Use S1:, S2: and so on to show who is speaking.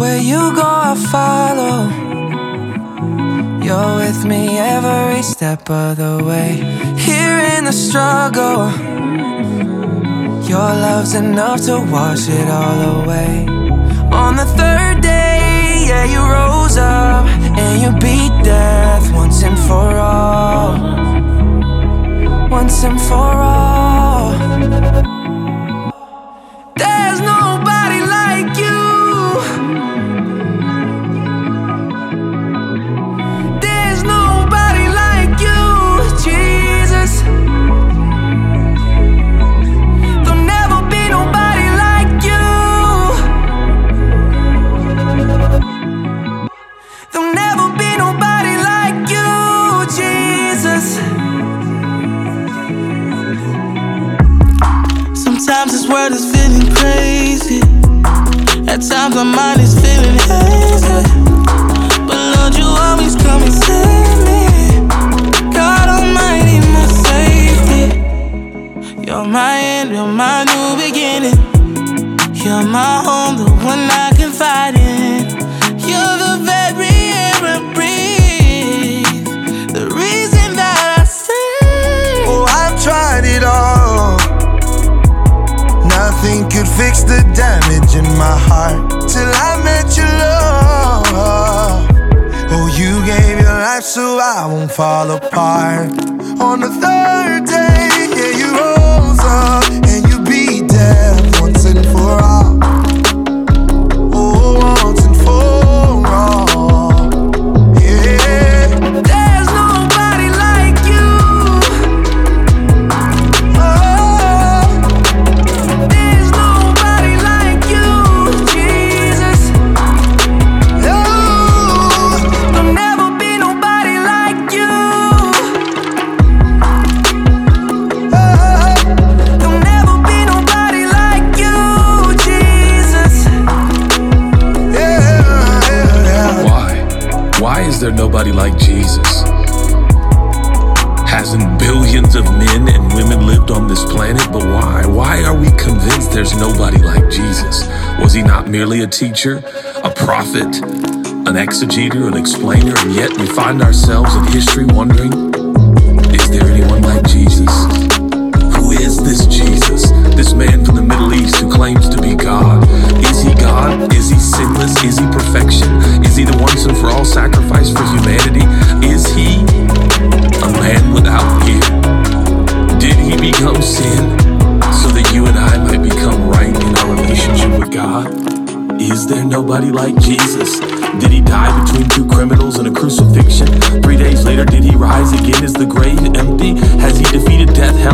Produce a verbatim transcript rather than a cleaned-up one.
S1: Where you go, I follow. You're with me every step of the way. Here in the struggle, your love's enough to wash it all away. On the third day, yeah, you rose up and you beat death once and for all. Once and for all. There's nobody like you. There's nobody like you, Jesus. There'll never be nobody like you. There'll never be nobody like you, Jesus. Sometimes this world is feeling crazy. At times my mind is feeling hazy. But Lord, you always come and save me. God Almighty, my safety. You're my end, you're my new beginning. You're my home, the one I confide in. You're the very air I breathe, the reason that I sing.
S2: Oh, I've tried it all. Nothing could fix the damage in my heart till I met your love. Oh, you gave your life so I won't fall apart. On the third day, yeah, you rose up and you beat death once and for all. Oh, once and for all. Yeah.
S1: There's nobody like you.
S2: Oh.
S1: There's nobody like you, Jesus.
S2: No.
S1: There'll never be nobody like you. There'll never be nobody like you, Jesus.
S2: Yeah, yeah, yeah.
S3: Why? Why is there nobody like Jesus? Hasn't billions of men and women lived on this planet? But why? Why are we convinced there's nobody like Jesus? Was he not merely a teacher, a prophet, an exegeter, an explainer? And yet we find ourselves in history wondering, is there anyone like Jesus? Who is this Jesus? This man from the Middle East who claims to be God? Is he God? Is he sinless? Is he perfection? Is he the once and for all sacrifice for humanity? Is he a man without fear? Did he become sin so that you and I might become right in our relationship with God? Is there nobody like Jesus? Did he die between two criminals and a crucifixion? Three days later, did he rise again? Is the grave empty? Has he defeated death, hell,